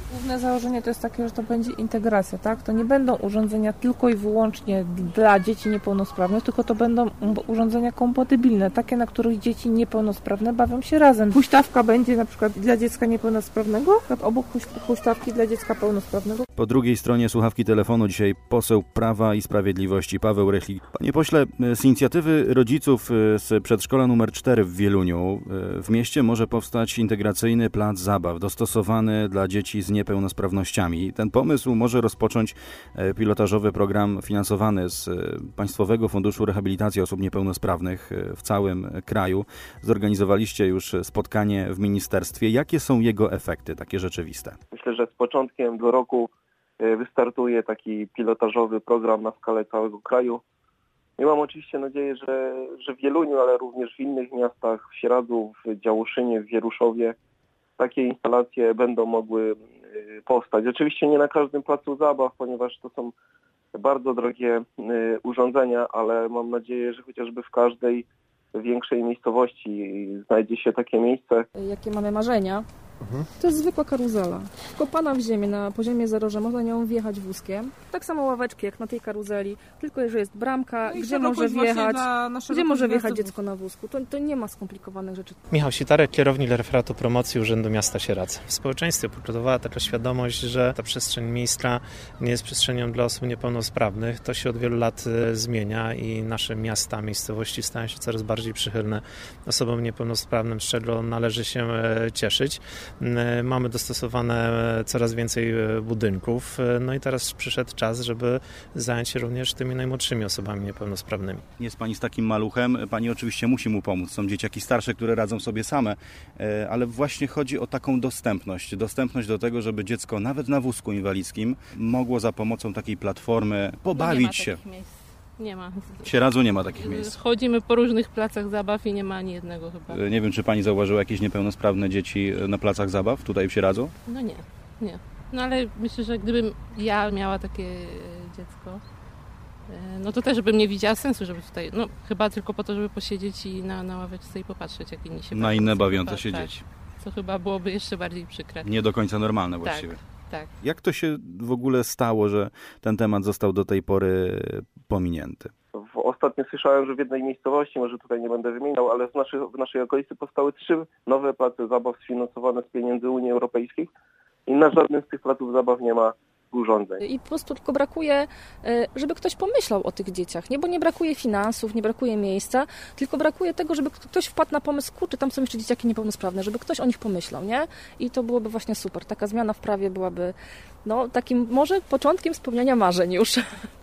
Główne założenie to jest takie, że to będzie integracja, tak? To nie będą urządzenia tylko i wyłącznie dla dzieci niepełnosprawnych, tylko to będą urządzenia kompatybilne, takie, na których dzieci niepełnosprawne bawią się razem. Huśtawka będzie na przykład dla dziecka niepełnosprawnego, obok huśtawki dla dziecka pełnosprawnego. Po drugiej stronie słuchawki telefonu dzisiaj poseł Prawa i Sprawiedliwości Paweł Rychlik. Panie pośle, z inicjatywy rodziców z przedszkola nr 4 w Wieluniu w mieście może powstać integracyjny plac zabaw dostosowany dla dzieci z niepełnosprawnościami. Ten pomysł może rozpocząć pilotażowy program finansowany z Państwowego Funduszu Rehabilitacji Osób Niepełnosprawnych w całym kraju. Zorganizowaliście już spotkanie w ministerstwie. Jakie są jego efekty, takie rzeczywiste? Myślę, że z początkiem do roku wystartuje taki pilotażowy program na skalę całego kraju. I mam oczywiście nadzieję, że w Wieluniu, ale również w innych miastach, w Sieradzu, w Działoszynie, w Wieruszowie takie instalacje będą mogły powstać. Oczywiście nie na każdym placu zabaw, ponieważ to są bardzo drogie urządzenia, ale mam nadzieję, że chociażby w każdej większej miejscowości znajdzie się takie miejsce. Jakie mamy marzenia? To jest zwykła karuzela. Kopana w ziemię na poziomie zero, że można nią wjechać wózkiem. Tak samo ławeczki jak na tej karuzeli, tylko że jest bramka, gdzie może wjechać dziecko na wózku. To nie ma skomplikowanych rzeczy. Michał Sitarek, kierownik referatu promocji Urzędu Miasta Sieradza. W społeczeństwie początkowała taka świadomość, że ta przestrzeń miejska nie jest przestrzenią dla osób niepełnosprawnych. To się od wielu lat zmienia i nasze miasta, miejscowości stają się coraz bardziej przychylne osobom niepełnosprawnym, z czego należy się cieszyć. Mamy dostosowane coraz więcej budynków, no i teraz przyszedł czas, żeby zająć się również tymi najmłodszymi osobami niepełnosprawnymi. Jest pani z takim maluchem, pani oczywiście musi mu pomóc. Są dzieciaki starsze, które radzą sobie same, ale właśnie chodzi o taką dostępność. Dostępność do tego, żeby dziecko nawet na wózku inwalidzkim mogło za pomocą takiej platformy pobawić się. Nie ma. W Sieradzu nie ma takich miejsc. Chodzimy po różnych placach zabaw i nie ma ani jednego chyba. Nie wiem, czy pani zauważyła jakieś niepełnosprawne dzieci na placach zabaw tutaj w Sieradzu? No nie. No ale myślę, że gdybym ja miała takie dziecko, no to też bym nie widziała sensu, żeby tutaj, no chyba tylko po to, żeby posiedzieć i na ławeczce i popatrzeć, jak inni się bawią. Na inne bawiące się dzieci. Co chyba byłoby jeszcze bardziej przykre. Nie do końca normalne właściwie. Tak. Jak to się w ogóle stało, że ten temat został do tej pory pominięty? Ostatnio słyszałem, że w jednej miejscowości, może tutaj nie będę wymieniał, ale w naszej okolicy powstały 3 nowe place zabaw sfinansowane z pieniędzy Unii Europejskiej i na żadnym z tych placów zabaw nie ma urządzeń. I po prostu tylko brakuje, żeby ktoś pomyślał o tych dzieciach, nie? Bo nie brakuje finansów, nie brakuje miejsca, tylko brakuje tego, żeby ktoś wpadł na pomysł, kurczę, tam są jeszcze dzieciaki niepełnosprawne, żeby ktoś o nich pomyślał, nie? I to byłoby właśnie super. Taka zmiana w prawie byłaby takim może początkiem spełniania marzeń już.